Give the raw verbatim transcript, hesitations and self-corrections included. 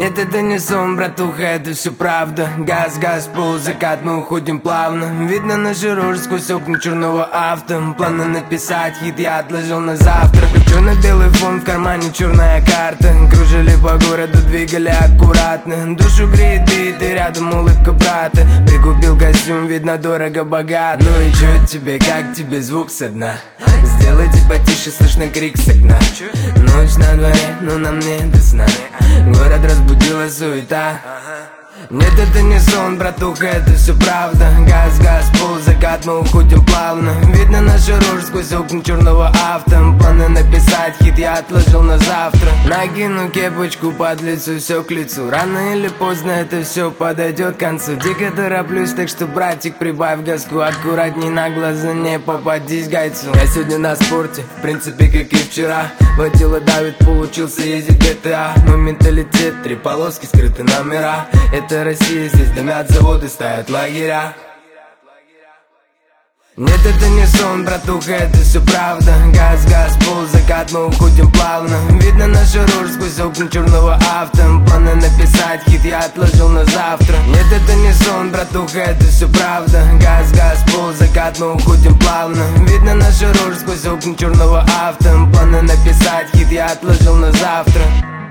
Нет, это не сон, братуха, это все правда. Газ, газ, полузакат, мы уходим плавно. Видно наши рожи сквозь окна черного авто. Планы написать хит я отложил на завтра. Черно-белый фон, в кармане черная карта. Кружили по городу, двигали аккуратно. Душу греет бит, и рядом улыбка брата. Прикупил костюм, видно дорого-богат. Ну и чё тебе, как тебе звук со дна? Сделайте потише, слышно крик с окна. Ночь на дворе, но нам не до сна. Город разбудила суета. Нет, это не сон, братуха, это все правда. Газ, газ, полузакат, мы уходим плавно. Видно наши рожи сквозь окна черного авто. Планы написать хит я отложил на завтра. Накину кепочку под лицо, все к лицу. Рано или поздно это все подойдет к концу. Дико тороплюсь, так что, братик, прибавь газку. Аккуратней, на глаза не попадись гайцу. Я сегодня на спорте, в принципе, как и вчера. Водила давит, получился ездить джи ти эй. Мой менталитет, три полоски, скрыты номера. Это Россия, здесь дымят заводы, ставят лагеря. Нет, это не сон, братуха, это все правда. Газ, газ, полузакат, мы уходим плавно. Видно наши рожи сквозь окна черного авто. Планы написать хит я отложил на завтра. Нет, это не сон, братуха, это все правда. Газ, газ, полузакат, мы уходим плавно. Видно наши рожи сквозь окна черного авто. Планы написать хит я отложил на завтра.